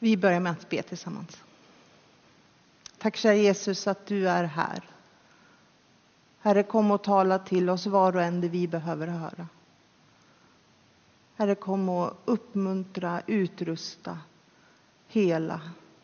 Vi börjar med att be tillsammans. Tack kära Jesus att du är här. Herre, kom och tala till oss var och en det vi behöver höra. Herre, kom och uppmuntra, utrusta, hela.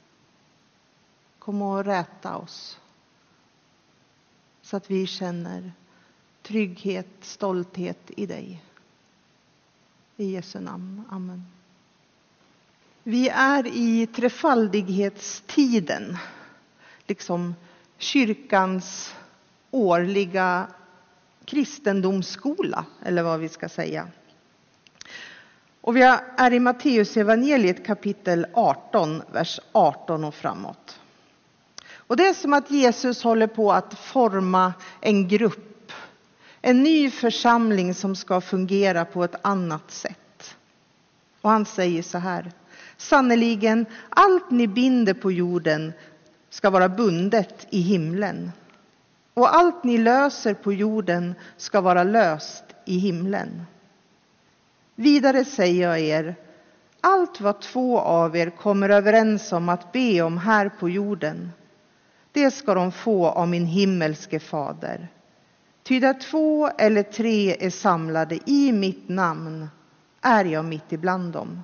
Kom och räta oss. Så att vi känner trygghet, stolthet i dig. I Jesu namn. Amen. Vi är i trefaldighetstiden. Liksom kyrkans årliga kristendomsskola. Eller vad vi ska säga. Och vi är i Matteus evangeliet kapitel 18, vers 18 och framåt. Och det är som att Jesus håller på att forma en grupp. En ny församling som ska fungera på ett annat sätt. Och han säger så här. Sannoliken, allt ni binder på jorden ska vara bundet i himlen. Och allt ni löser på jorden ska vara löst i himlen. Vidare säger jag er, allt vad två av er kommer överens om att be om här på jorden, det ska de få av min himmelske fader. Ty där 2 eller 3 är samlade i mitt namn, är jag mitt ibland dem.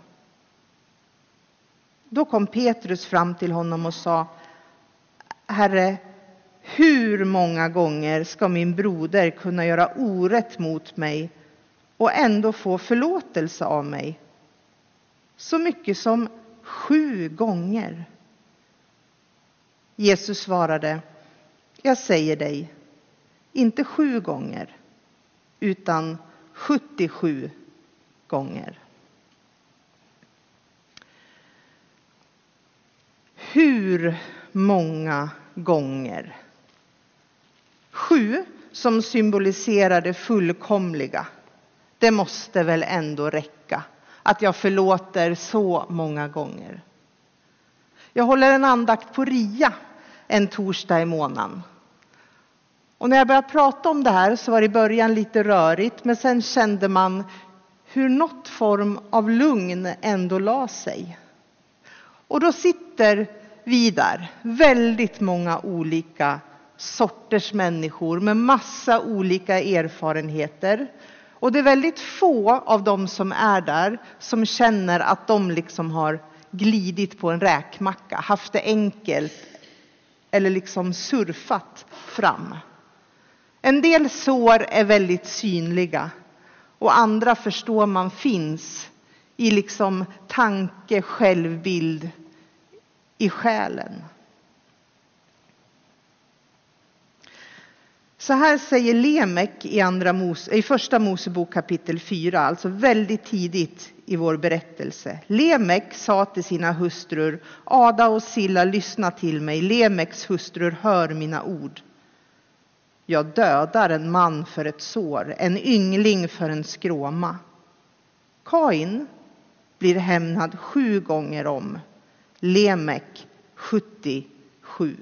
Då kom Petrus fram till honom och sa, Herre, hur många gånger ska min broder kunna göra orätt mot mig och ändå få förlåtelse av mig? Så mycket som 7 gånger. Jesus svarade, jag säger dig, inte 7 gånger, utan 77 gånger. Hur många gånger? 7 som symboliserar det fullkomliga. Det måste väl ändå räcka att jag förlåter så många gånger. Jag håller en andakt på Ria en torsdag i månaden. Och när jag började prata om det här så var det i början lite rörigt. Men sen kände man hur något form av lugn ändå la sig. Och då sitter vi där, väldigt många olika sorters människor med massa olika erfarenheter. Och det är väldigt få av dem som är där som känner att de liksom har glidit på en räkmacka, haft det enkelt eller liksom surfat fram. En del sår är väldigt synliga och andra förstår man finns i liksom tanke, självbild i själen. Så här säger Lemek i första Mosebok kapitel 4, alltså väldigt tidigt i vår berättelse. Lemek sa till sina hustrur, Ada och Silla, lyssna till mig. Lemeks hustrur, hör mina ord. Jag dödar en man för ett sår, en yngling för en skråma. Kain blir hämnad 7 gånger om. Lemek 77.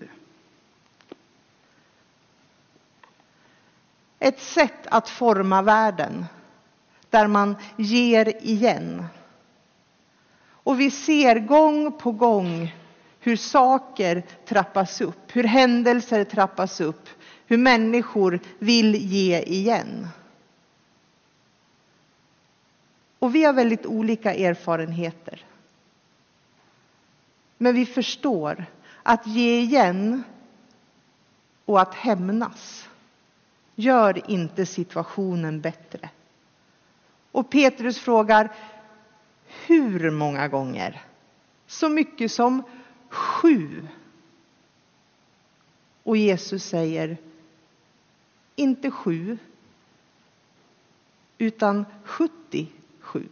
Ett sätt att forma världen där man ger igen. Och vi ser gång på gång hur saker trappas upp, hur händelser trappas upp, hur människor vill ge igen. Och vi har väldigt olika erfarenheter. Men vi förstår att ge igen och att hämnas gör inte situationen bättre. Och Petrus frågar, hur många gånger? Så mycket som 7. Och Jesus säger, inte 7, utan 77.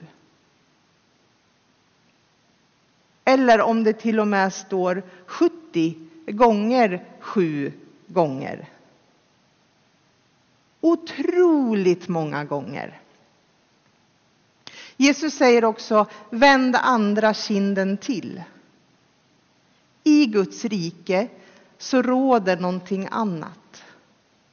Eller om det till och med står 70 gånger 7 gånger. Otroligt många gånger. Jesus säger också, vänd andra kinden till. I Guds rike så råder någonting annat.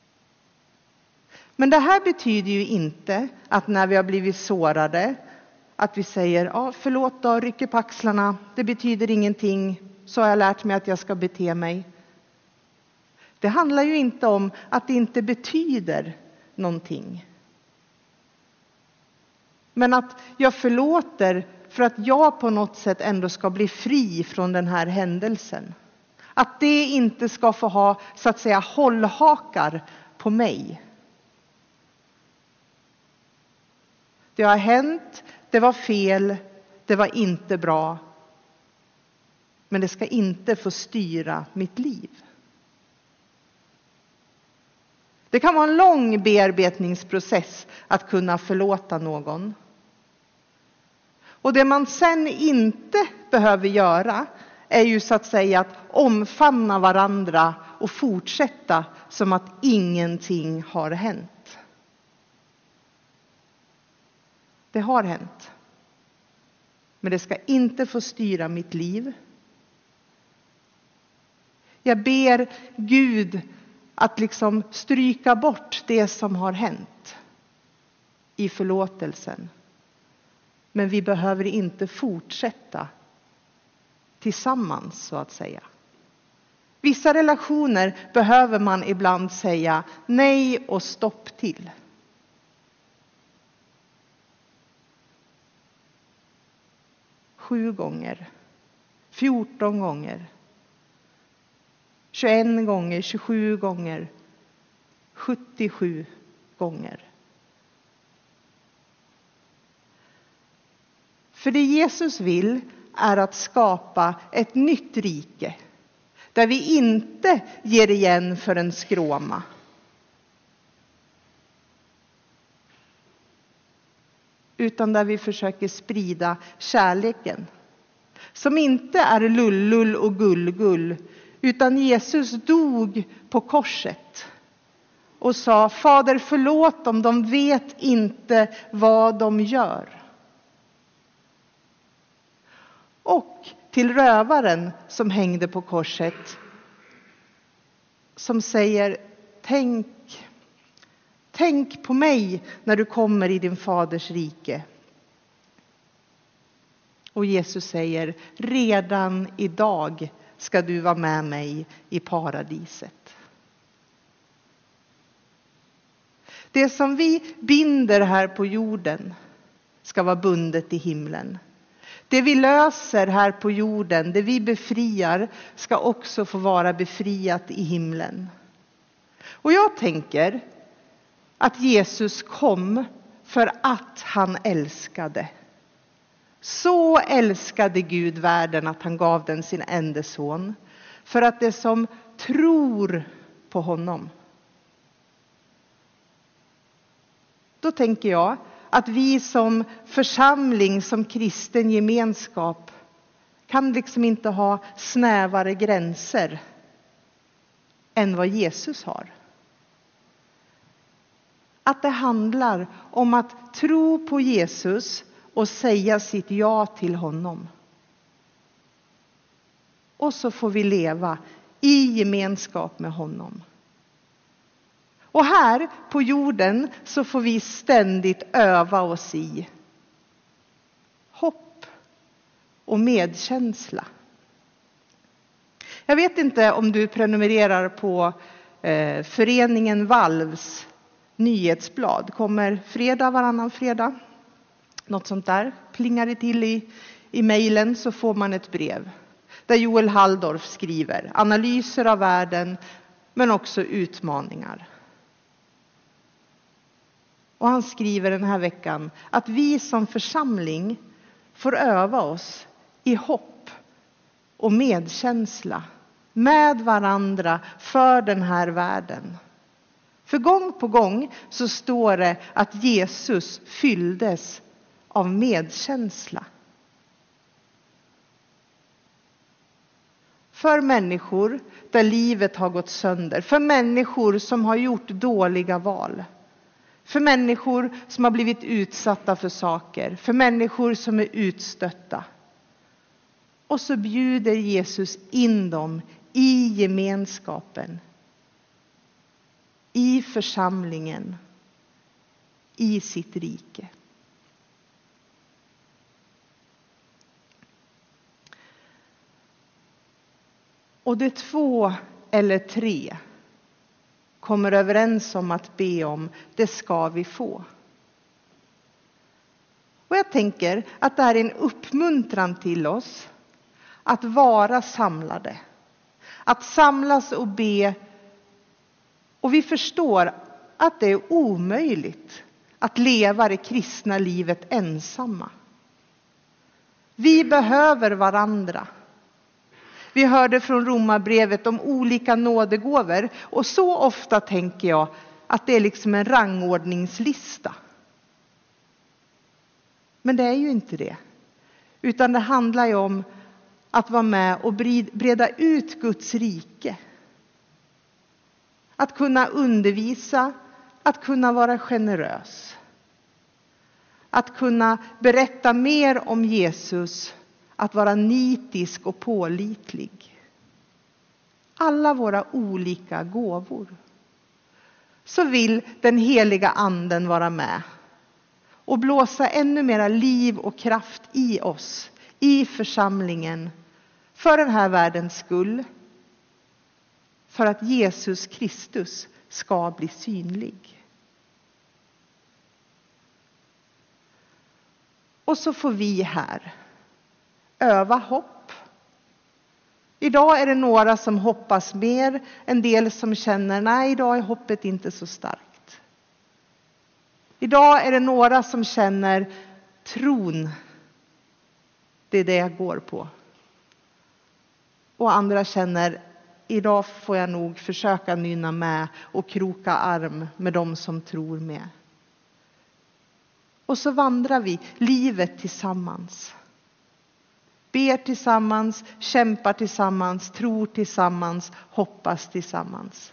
Men det här betyder ju inte att när vi har blivit sårade, att vi säger, ja förlåt då, rycker på axlarna, det betyder ingenting, så har jag lärt mig att jag ska bete mig. Det handlar ju inte om att det inte betyder någonting. Men att jag förlåter för att jag på något sätt ändå ska bli fri från den här händelsen. Att det inte ska få ha, så att säga, hållhakar på mig. Det har hänt, det var fel, det var inte bra. Men det ska inte få styra mitt liv. Det kan vara en lång bearbetningsprocess att kunna förlåta någon. Och det man sen inte behöver göra är ju så att säga att omfamna varandra och fortsätta som att ingenting har hänt. Det har hänt. Men det ska inte få styra mitt liv. Jag ber Gud att liksom stryka bort det som har hänt i förlåtelsen. Men vi behöver inte fortsätta tillsammans, så att säga. Vissa relationer behöver man ibland säga nej och stopp till. Sju gånger, 14 gånger, 21 gånger, 27 gånger, 77 gånger. För det Jesus vill är att skapa ett nytt rike. Där vi inte ger igen för en skråma. Utan där vi försöker sprida kärleken. Som inte är lullull och gullgull. Utan Jesus dog på korset. Och sa, Fader förlåt dem, de vet inte vad de gör. Och till rövaren som hängde på korset. Som säger, tänk på mig när du kommer i din faders rike. Och Jesus säger, redan idag ska du vara med mig i paradiset. Det som vi binder här på jorden ska vara bundet i himlen. Det vi löser här på jorden, det vi befriar, ska också få vara befriat i himlen. Och jag tänker att Jesus kom för att han älskade. Så älskade Gud världen att han gav den sin enda son. För att det som tror på honom. Då tänker jag att vi som församling, som kristen gemenskap kan liksom inte ha snävare gränser än vad Jesus har. Att det handlar om att tro på Jesus och säga sitt ja till honom. Och så får vi leva i gemenskap med honom. Och här på jorden så får vi ständigt öva oss i hopp och medkänsla. Jag vet inte om du prenumererar på föreningen Valvs nyhetsblad. Kommer varannan fredag. Något sånt där. Plingar det till i mejlen så får man ett brev. Där Joel Halldorf skriver analyser av världen men också utmaningar. Och han skriver den här veckan att vi som församling får öva oss i hopp och medkänsla med varandra för den här världen. För gång på gång så står det att Jesus fylldes av medkänsla. För människor där livet har gått sönder. För människor som har gjort dåliga val. För människor som har blivit utsatta för saker. För människor som är utstötta. Och så bjuder Jesus in dem i gemenskapen. I församlingen. I sitt rike. Och det 2 eller 3 kommer överens om att be om, det ska vi få. Och jag tänker att det här är en uppmuntran till oss att vara samlade. Att samlas och be. Och vi förstår att det är omöjligt att leva det kristna livet ensamma. Vi behöver varandra. Vi hörde från Romarbrevet om olika nådegåvor. Och så ofta tänker jag att det är liksom en rangordningslista. Men det är ju inte det. Utan det handlar ju om att vara med och breda ut Guds rike. Att kunna undervisa, att kunna vara generös. Att kunna berätta mer om Jesus, att vara nitisk och pålitlig. Alla våra olika gåvor. Så vill den heliga anden vara med och blåsa ännu mera liv och kraft i oss, i församlingen, för den här världens skull. För att Jesus Kristus ska bli synlig. Och så får vi här öva hopp. Idag är det några som hoppas mer, en del som känner, nej, idag är hoppet inte så starkt. Idag är det några som känner, tron, det är det jag går på. Och andra känner, idag får jag nog försöka nynna med och kroka arm med dem som tror med. Och så vandrar vi livet tillsammans. Ber tillsammans, kämpar tillsammans, tror tillsammans, hoppas tillsammans.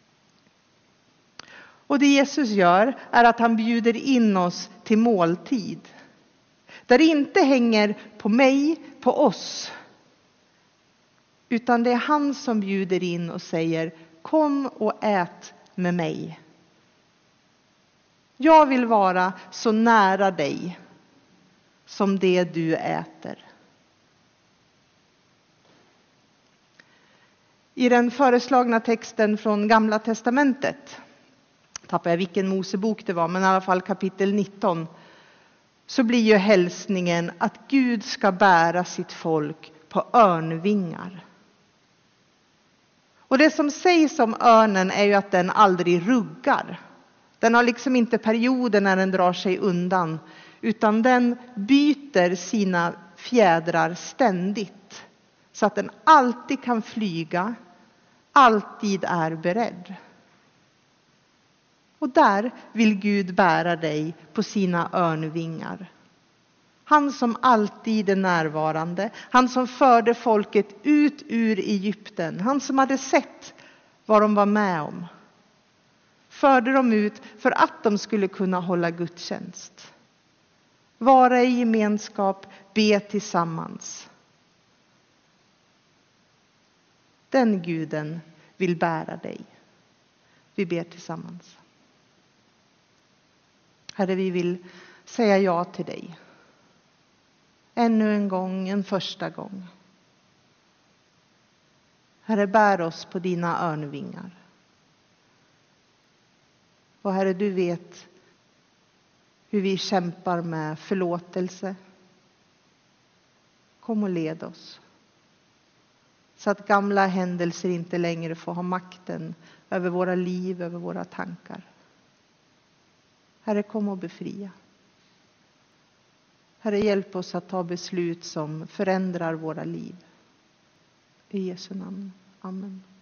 Och det Jesus gör är att han bjuder in oss till måltid. Där det inte hänger på mig, på oss. Utan det är han som bjuder in och säger, kom och ät med mig. Jag vill vara så nära dig som det du äter. I den föreslagna texten från Gamla testamentet, tappar jag vilken Mosebok det var, men i alla fall kapitel 19, så blir ju hälsningen att Gud ska bära sitt folk på örnvingar. Och det som sägs om örnen är ju att den aldrig ruggar. Den har liksom inte perioder när den drar sig undan, utan den byter sina fjädrar ständigt. Så att den alltid kan flyga, alltid är beredd. Och där vill Gud bära dig på sina örnvingar. Han som alltid är närvarande. Han som förde folket ut ur Egypten. Han som hade sett vad de var med om. Förde dem ut för att de skulle kunna hålla gudstjänst. Vara i gemenskap, be tillsammans. Den Guden vill bära dig. Vi ber tillsammans. Herre, vi vill säga ja till dig. Ännu en gång, en första gång. Herre, bär oss på dina örnvingar. Och Herre, du vet hur vi kämpar med förlåtelse. Kom och led oss. Så att gamla händelser inte längre får ha makten över våra liv, över våra tankar. Herre, kom och befria. Herre, hjälp oss att ta beslut som förändrar våra liv. I Jesu namn. Amen.